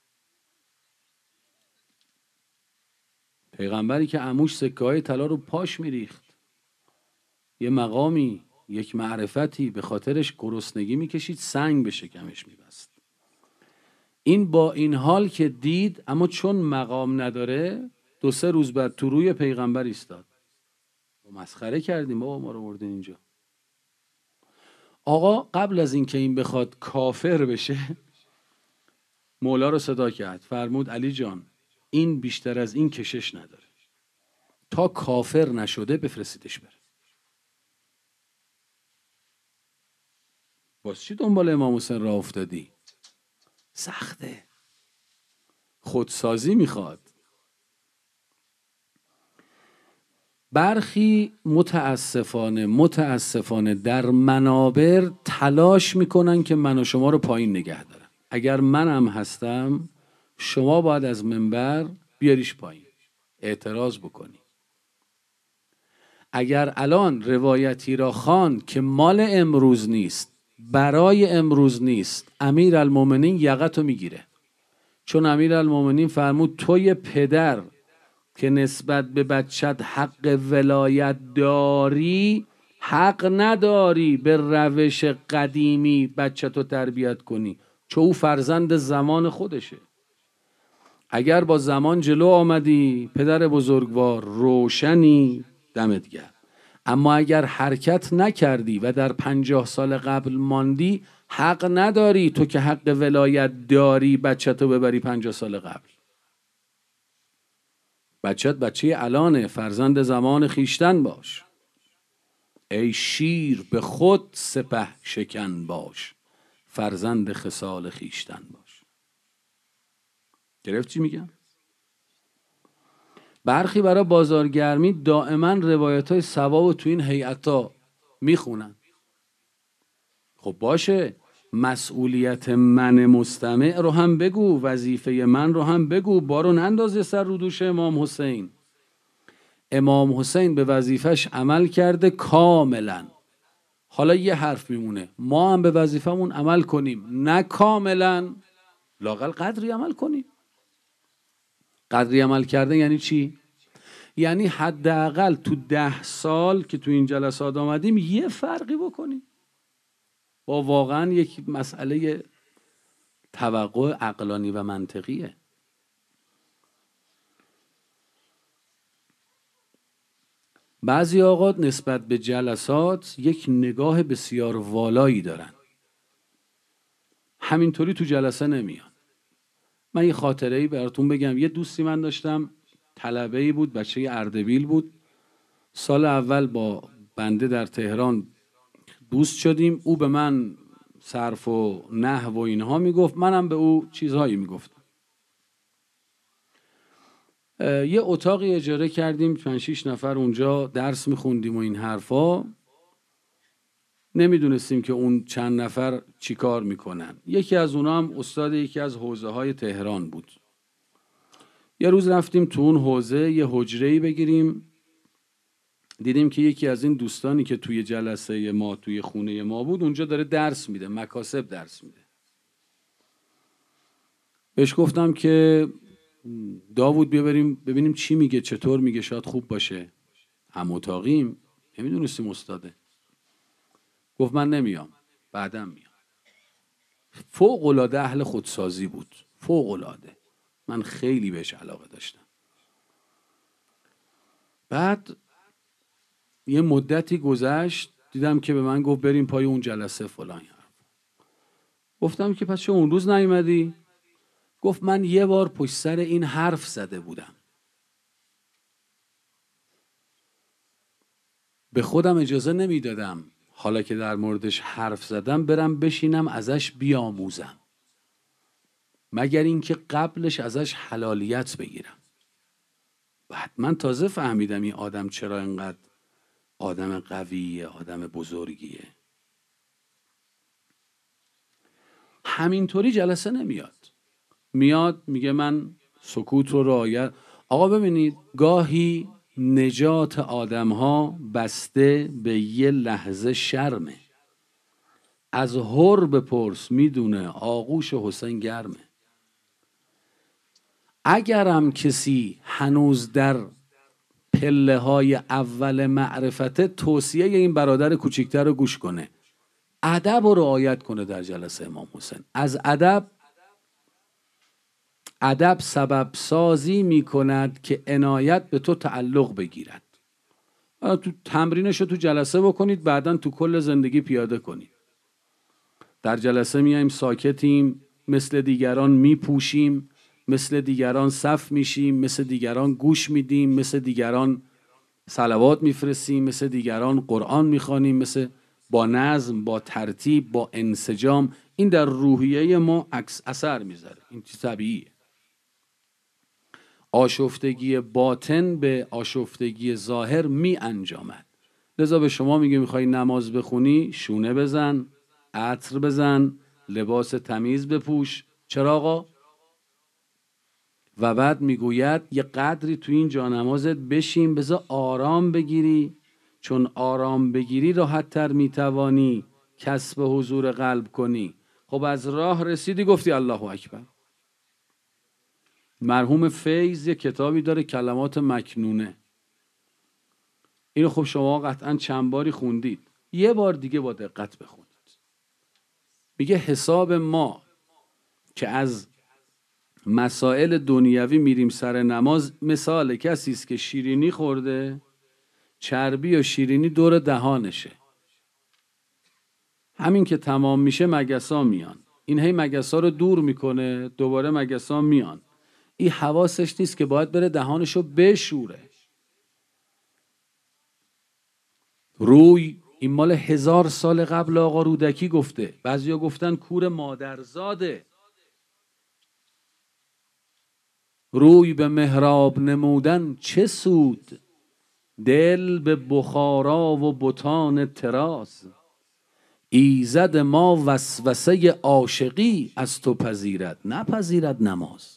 پیغمبری که عموش سکه های طلا رو پاش میریخت، یه مقامی، یک معرفتی، به خاطرش گرسنگی میکشید، سنگ به شکمش میبست. این با این حال که دید، اما چون مقام نداره، دو سه روز بعد تو روی پیغمبر ایستاد. مسخره کردیم بابا، ما رو بردین اینجا. آقا قبل از این که این بخواد کافر بشه، مولا رو صدا کرد، فرمود علی جان این بیشتر از این کشش نداره، تا کافر نشده بفرستیدش بره. باز چی دنبال امام حسین راه افتادی؟ سخته، خودسازی میخواد. برخی متاسفانه متاسفانه در منابر تلاش میکنن که من و شما رو پایین نگه دارن. اگر منم هستم، شما باید از منبر بیاریش پایین، اعتراض بکنی. اگر الان روایتی را خواند که مال امروز نیست، برای امروز نیست، امیرالمومنین یقتو میگیره. چون امیرالمومنین فرمود توی پدر که نسبت به بچت حق ولایت داری، حق نداری به روش قدیمی بچتو تربیت کنی، چون او فرزند زمان خودشه. اگر با زمان جلو آمدی پدر بزرگوار روشنی، دمت گرم. اما اگر حرکت نکردی و در پنجاه سال قبل ماندی، حق نداری تو که حق ولایت داری بچتو ببری پنجاه سال قبل. بچت بچه الانه، فرزند زمان خیشتن باش. ای شیر به خود سپه شکن باش، فرزند خصال خیشتن باش. گرفت چی میگم؟ برخی برای بازارگرمی دائما روایت های ثواب تو این هیئتا میخونن. خب باشه، مسئولیت من مستمع رو هم بگو، وظیفه من رو هم بگو، بارو ننداز سر رو دوش امام حسین. امام حسین به وظیفش عمل کرده کاملا. حالا یه حرف میمونه، ما هم به وظیفمون عمل کنیم، نه کاملا، لااقل قدری عمل کنیم. قدری عمل کرده یعنی چی؟ یعنی حداقل تو ده سال که تو این جلسات آمدیم یه فرقی بکنیم با واقعا یک مسئله توقع عقلانی و منطقیه. بعضی اوقات نسبت به جلسات یک نگاه بسیار والایی دارن، همینطوری تو جلسه نمیان. من یه خاطره‌ای براتون بگم. یه دوستی من داشتم، طلبه‌ای بود، بچه اردبیل بود. سال اول با بنده در تهران دوست شدیم. او به من صرف و نحو و اینها میگفت، منم به او چیزهایی میگفتم. یه اتاقی اجاره کردیم، پنج شش نفر اونجا درس میخوندیم و این حرفا. نمیدونستیم که اون چند نفر چی کار میکنن. یکی از اونا هم استاد یکی از حوزه های تهران بود. یه روز رفتیم تو اون حوزه یه حجره‌ای بگیریم، دیدیم که یکی از این دوستانی که توی جلسه ما توی خونه ما بود اونجا داره درس میده، مکاسب درس میده. بهش گفتم که داوود بیا بریم ببینیم چی میگه، چطور میگه، شاید خوب باشه. هم اتاقیم، نمیدونستیم استاده. گفت من نمیام، بعدم میام. فوق العاده اهل خودسازی بود، فوق العاده. من خیلی بهش علاقه داشتم. بعد یه مدتی گذشت، دیدم که به من گفت بریم پای اون جلسه فلان. گفتم که پس چه اون روز نیومدی؟ گفت من یه بار پشت سر این حرف زده بودم. به خودم اجازه نمیدادم حالا که در موردش حرف زدم برم بشینم ازش بیاموزم، مگر اینکه قبلش ازش حلالیت بگیرم. بعد من تازه فهمیدم این آدم چرا اینقدر آدم قویه، آدم بزرگیه. همینطوری جلسه نمیاد. میاد میگه من سکوت رو رعایت. آقا ببینید گاهی نجات آدم ها بسته به یه لحظه شرمه. از هر بپرس میدونه آغوش حسین گرمه. اگرم کسی هنوز در پله های اول معرفته، توصیه این برادر کوچیکتر رو گوش کنه، ادب رو رعایت کنه در جلسه امام حسین. از ادب ادب سبب سازی می کند که عنایت به تو تعلق بگیرد. تو تمرینش رو تو جلسه بکنید، بعداً تو کل زندگی پیاده کنید. در جلسه میایم ساکتیم، مثل دیگران میپوشیم، مثل دیگران صف میشیم، مثل دیگران گوش میدیم، مثل دیگران صلوات میفرستیم، مثل دیگران قرآن میخوانیم، مثل با نظم، با ترتیب، با انسجام. این در روحیه ما عکس اثر میذاره. این چیز طبیعیه. آشفتگی باطن به آشفتگی ظاهر می انجامد. لذا به شما میگه میخوای نماز بخونی، شونه بزن، عطر بزن، لباس تمیز بپوش. چرا آقا؟ و بعد میگوید یه قدری تو این جانمازت بشین، بذار آرام بگیری، چون آرام بگیری راحت تر میتوانی کسب حضور قلب کنی. خب از راه رسیدی گفتی الله اکبر. مرحوم فیض یه کتابی داره کلمات مکنونه، اینو خب شما قطعا چند باری خوندید، یه بار دیگه با دقت بخونید. میگه حساب ما که از مسائل دنیوی میریم سر نماز، مثال کسی است که شیرینی خورده، چربی و شیرینی دور دهانشه، همین که تمام میشه مگسا میان، این هی مگسا رو دور میکنه، دوباره مگسا میان. این حواسش نیست که باید بره دهانشو بشوره. روی این مال هزار سال قبل آقا رودکی گفته، بعضیا گفتن کور مادرزاده. روی به محراب نمودن چه سود، دل به بخارا و بتان طراز. ایزد ما وسوسه عاشقی از تو پذیرد، نپذیرد نماز.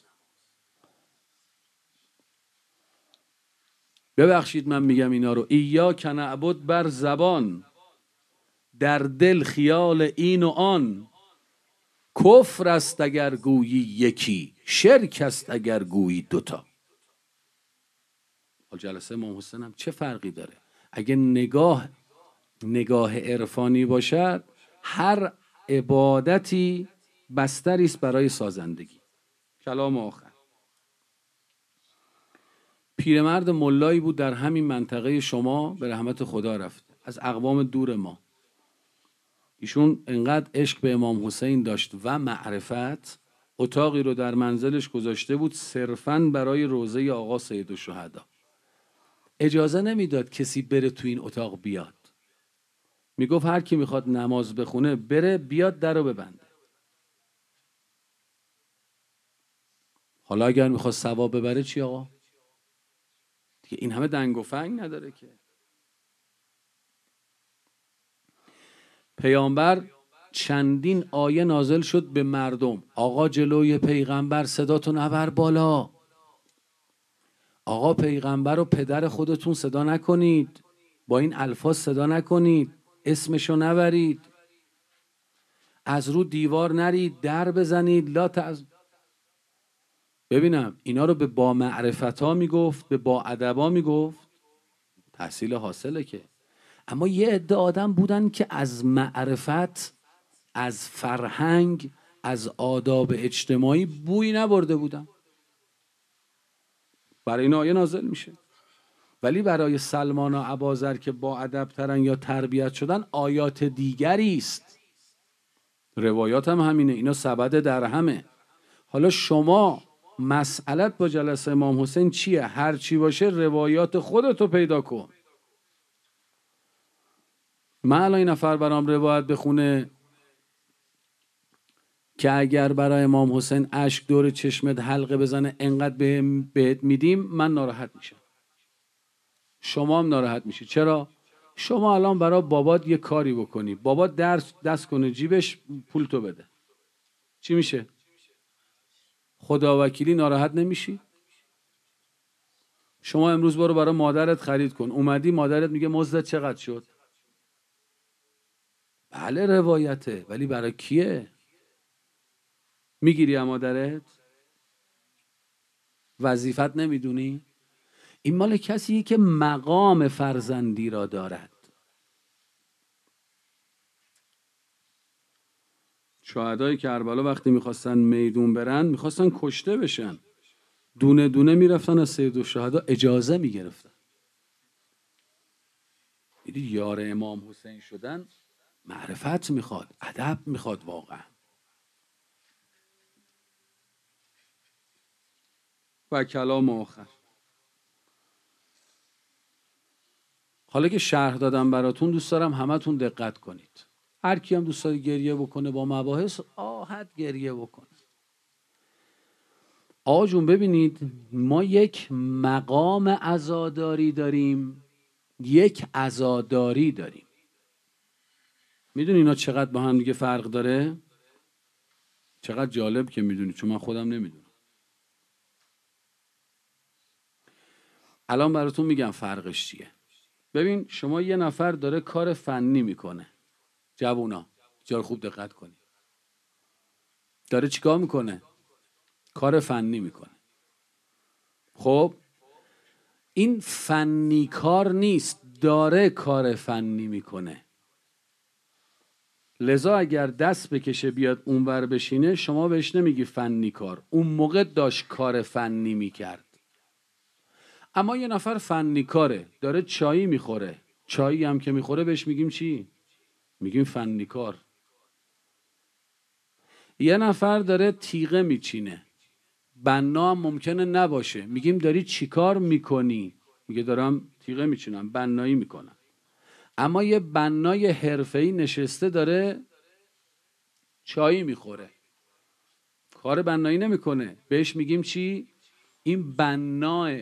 ببخشید من میگم اینا رو، ایاک نعبد بر زبان، در دل خیال این و آن. کفر است اگر گویی یکی، شرک است اگر گویی دوتا. جلسه امام حسین هم چه فرقی داره؟ اگه نگاه نگاه عرفانی باشد، هر عبادتی بستری است برای سازندگی. کلام آخر. پیرمرد ملایی بود در همین منطقه شما، به رحمت خدا رفت، از اقوام دور ما. ایشون انقدر عشق به امام حسین داشت و معرفت، اتاقی رو در منزلش گذاشته بود صرفاً برای روضه آقا سیدالشهدا. اجازه نمیداد کسی بره تو این اتاق بیاد. میگفت هر کی میخواد نماز بخونه بره بیاد درو ببنده. حالا اگر میخواد ثواب ببره چی آقا؟ دیگه این همه دنگ و فنگ نداره که. پیامبر چندین آیه نازل شد به مردم، آقا جلوی پیغمبر صداتو نبر بالا، آقا پیغمبر رو پدر خودتون صدا نکنید، با این الفاظ صدا نکنید، اسمشو نبرید، از رو دیوار نرید، در بزنید، لا تز... ببینم اینا رو به با معرفت ها میگفت، به با ادب ها میگفت، تحصیل حاصله که. اما یه عده آدم بودن که از معرفت، از فرهنگ، از آداب اجتماعی بوی نبرده بودن. برای این آیه نازل میشه. ولی برای سلمان و اباذر که با ادب ترن یا تربیت شدن آیات دیگری است. روایات هم همینه، اینا سبد در همه. حالا شما مسئلت با جلسه امام حسین چیه؟ هر چی باشه روایات خودتو پیدا کن. من الان این نفر برام روایت بخونه که اگر برای امام حسین اشک دور چشمت حلقه بزنه انقدر به بهت میدیم، من ناراحت میشم، شما هم ناراحت میشی. چرا؟ شما الان برای بابات یه کاری بکنی، بابات درس دست کنه جیبش پول تو بده، چی میشه؟ خدا وکیلی ناراحت نمیشی؟ شما امروز برو برای مادرت خرید کن، اومدی مادرت میگه مزدت چقدر شد؟ بله روایته، ولی برای کیه؟ میگیری مادرت؟ وظیفت نمیدونی؟ این مال کسیه که مقام فرزندی را دارد. شهدای کربلا وقتی میخواستن میدون برن، میخواستن کشته بشن، دونه دونه میرفتن از سید الشهدا اجازه میگرفتن. دیدی یار امام حسین شدن معرفت میخواد، ادب میخواد واقعا. و کلام آخر، حالا که شرح دادم براتون، دوست دارم همتون دقت کنید. هر کی هم دوست داره گریه بکنه با مباحث، آهد گریه بکنه. آقا جون ببینید، ما یک مقام عزاداری داریم، یک عزاداری داریم. میدونی اینا چقدر با هم دیگه فرق داره؟ چقدر جالب که میدونی، چون من خودم نمیدونم. الان براتون میگم فرقش چیه. ببین شما یه نفر داره کار فنی میکنه، جوونا جار خوب دقت کنید، داره چیکار میکنه؟ کار فنی میکنه. خب این فنی کار نیست، داره کار فنی میکنه. لذا اگر دست بکشه بیاد اونور بشینه، شما بهش نمیگی فنی کار، اون موقع داشت کار فنی میکرد. اما یه نفر فنی کاره، داره چایی میخوره، چایی هم که میخوره بهش میگیم چی؟ میگیم فنی کار. یه نفر داره تیغه میچینه، بنا هم ممکنه نباشه، میگیم داری چی کار میکنی؟ میگه دارم تیغه میچینم، بنایی میکنم. اما یه بنای حرفه‌ای نشسته داره چایی میخوره، کار بنایی نمیکنه، بهش میگیم چی؟ این بناه.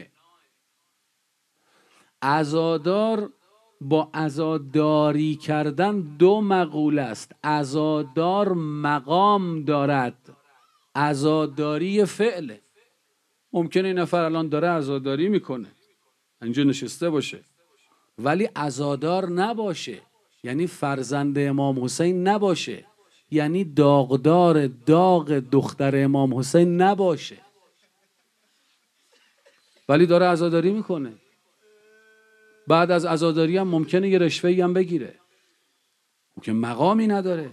عزادار با عزاداری کردن دو مقوله است. عزادار مقام دارد، عزاداری فعله. ممکنه این نفر الان داره عزاداری میکنه، اینجا نشسته باشه، ولی عزادار نباشه، یعنی فرزند امام حسین نباشه، یعنی داغدار داغ دختر امام حسین نباشه، ولی داره عزاداری میکنه. بعد از عزاداری هم ممکنه یه رشوه‌ای هم بگیره، او که مقامی نداره.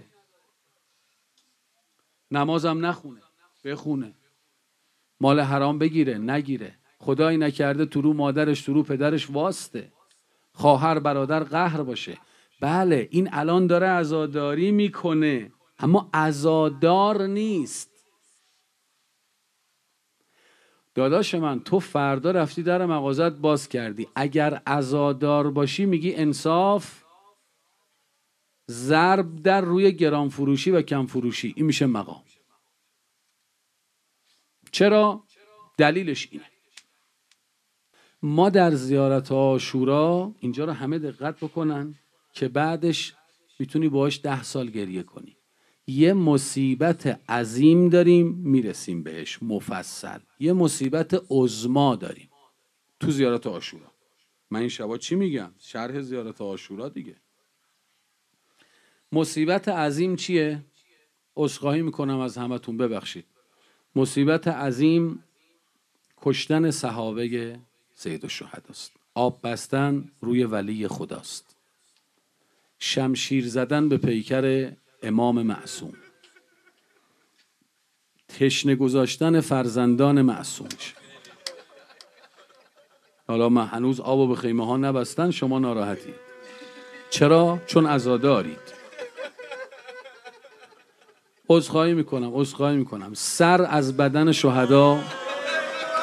نمازم نخونه، بخونه، مال حرام بگیره، نگیره، خدایی نکرده تو رو مادرش تو رو پدرش واسطه، خواهر برادر قهر باشه. بله این الان داره عزاداری میکنه، اما عزادار نیست. داداش من، تو فردا رفتی در مغازت باز کردی، اگر عزادار باشی میگی انصاف، ضرب در روی گران فروشی و کم فروشی، این میشه مقام. چرا؟ دلیلش اینه. ما در زیارت عاشورا، اینجا رو همه دقت بکنن که بعدش میتونی باهاش ده سال گریه کنی، یه مصیبت عظیم داریم، میرسیم بهش مفصل. یه مصیبت عظما داریم تو زیارت عاشورا. من این شبا چی میگم؟ شرح زیارت عاشورا دیگه. مصیبت عظیم چیه؟ عذرخواهی میکنم از همتون، ببخشید. مصیبت عظیم کشتن صحابه سید الشهداست، آب بستن روی ولی خداست، شمشیر زدن به پیکر امام معصوم، تشنه گذاشتن فرزندان معصومش. حالا من هنوز آب به خیمه ها نبستن، شما ناراحتید. چرا؟ چون عزادارید. عذرخواهی میکنم، عذرخواهی میکنم. سر از بدن شهدا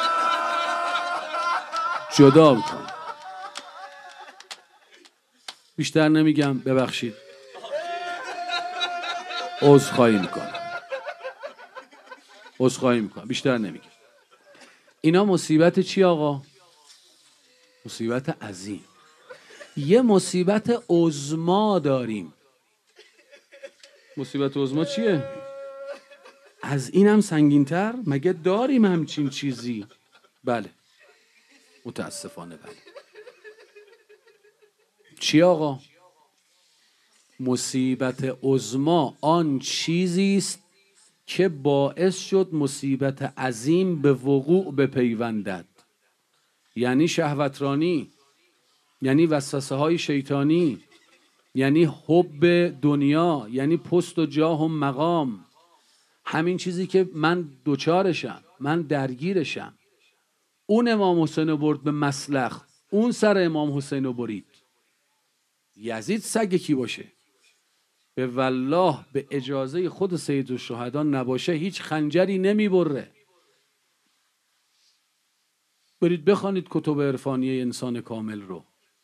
جدا میکنم. بیشتر نمیگم، ببخشید، عذرخواهی میکنم عذرخواهی میکنم بیشتر نمیگم. اینا مصیبت چی آقا؟ مصیبت عظیم. یه مصیبت عظما داریم. مصیبت عظما چیه؟ از اینم سنگین‌تر مگه داریم همچین چیزی؟ بله، متاسفانه بله. چی آقا؟ مصیبت عظما آن چیزی است که باعث شد مصیبت عظیم به وقوع بپیوندد. یعنی شهوترانی، یعنی وسوسه های شیطانی، یعنی حب دنیا، یعنی پست و جاه و مقام. همین چیزی که من دوچارشم، من درگیرشم. اون امام حسین برد به مسلخ، اون سر امام حسین رو برید. یزید سگ کی باشه؟ به والله به اجازه خود سید الشهدا نباشه هیچ خنجری نمی بره. برید بخوانید کتب عرفانی انسان کامل رو،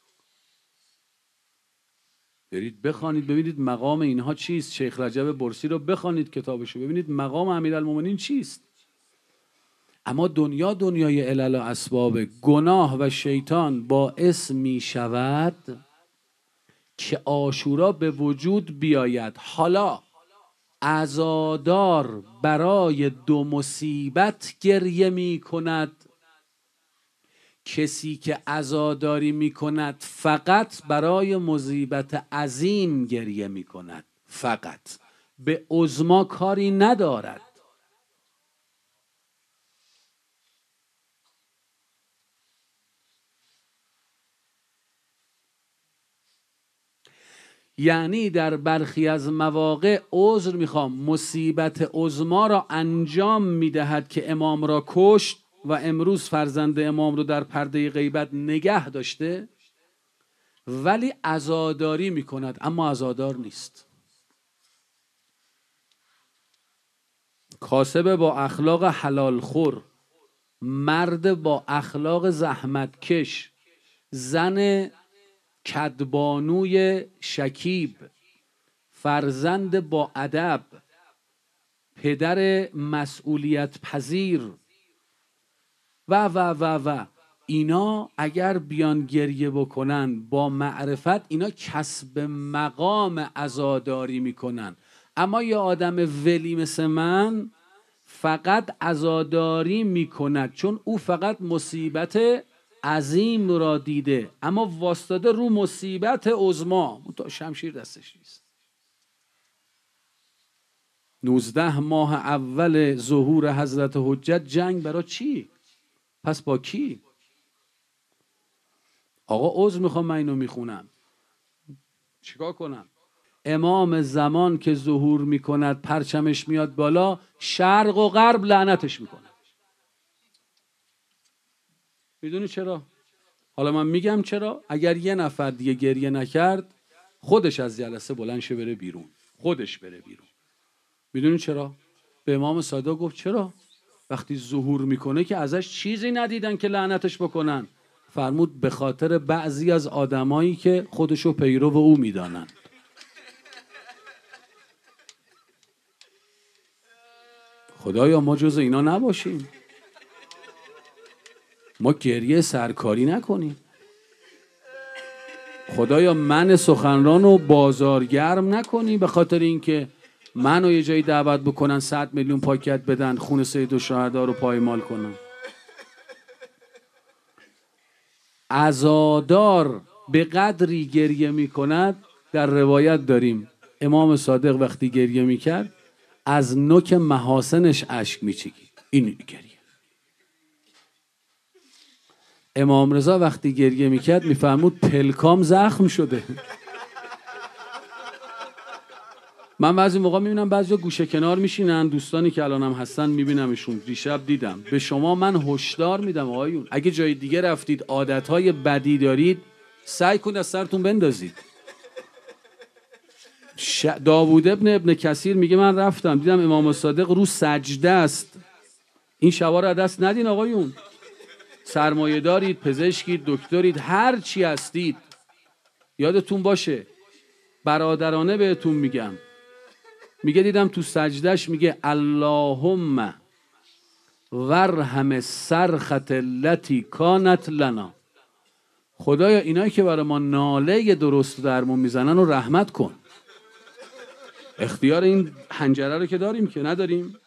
برید بخوانید ببینید مقام اینها چیست. شیخ رجب برسی رو بخوانید کتابشو، ببینید مقام امیرالمومنین چیست. اما دنیا دنیای علل و اسباب. گناه و شیطان باعث می شود که عاشورا به وجود بیاید. حالا عزادار برای دو مصیبت گریه می کند. کسی که عزاداری می کند فقط برای مصیبت عظیم گریه می کند، فقط به عظما کاری ندارد. یعنی در برخی از مواقع عذر میخوام، مصیبت عظما را انجام میدهد که امام را کشت و امروز فرزند امام رو در پرده غیبت نگه داشته، ولی عزاداری میکند اما عزادار نیست. کاسب با اخلاق حلال خور، مرد با اخلاق زحمتکش، زن کدبانوی شکیب، فرزند با ادب، پدر مسئولیت پذیر و و و و اینا اگر بیان گریه بکنن با معرفت، اینا کسب مقام عزاداری میکنن. اما یه آدم ولی مثل من فقط عزاداری میکند چون او فقط مصیبت عظیم را دیده، اما واسطاده رو مصیبت عظما، تا شمشیر دستش نیست. نوزده ماه اول ظهور حضرت حجت جنگ برای چی؟ پس با کی؟ آقا عذر میخوام، من اینو میخونم، چیکار کنم؟ امام زمان که ظهور میکند پرچمش میاد بالا، شرق و غرب لعنتش میکنه. میدونی چرا؟ حالا من میگم چرا. اگر یه نفر دیگه گریه نکرد، خودش از جلسه بلند شه بره بیرون، خودش بره بیرون. میدونی چرا؟ به امام صادق گفت چرا؟ وقتی ظهور میکنه که ازش چیزی ندیدن که لعنتش بکنن. فرمود به خاطر بعضی از آدمایی که خودشو پیرو و او میدانن. خدایا ما جز اینا نباشیم، ما گریه سرکاری نکنیم. خدایا من سخنران رو بازارگرم نکنی به خاطر اینکه منو یه جایی دعوت بکنن صد میلیون پاکت بدن خون سید الشهدا رو پایمال کنن. عزادار به قدری گریه میکند، در روایت داریم امام صادق وقتی گریه میکرد از نوک محاسنش اشک میچکید. این گریه. امام رضا وقتی گریه میکرد میفرمود پلکام زخم شده. من بعضی موقع میبینم بعضی گوشه کنار میشینن، دوستانی که الانم هستن میبینمشون، دیشب دیدم. به شما من هشدار میدم آقایون، اگه جای دیگه رفتید عادتهای بدی دارید، سعی کنید از سرتون بندازید. ش... داوود ابن ابن کثیر میگه من رفتم دیدم امام صادق رو سجده است. این شبا رو دست ندین آقایون. سرمایه دارید، پزشکید، دکترید، هر چی هستید، یادتون باشه برادرانه بهتون میگم، میگه دیدم تو سجدش میگه اللهم ورحم الصرخة التي کانت لنا، خدایا اینایی که برای ما ناله درست درمون میزنن و رحمت کن. اختیار این حنجره رو که داریم که نداریم؟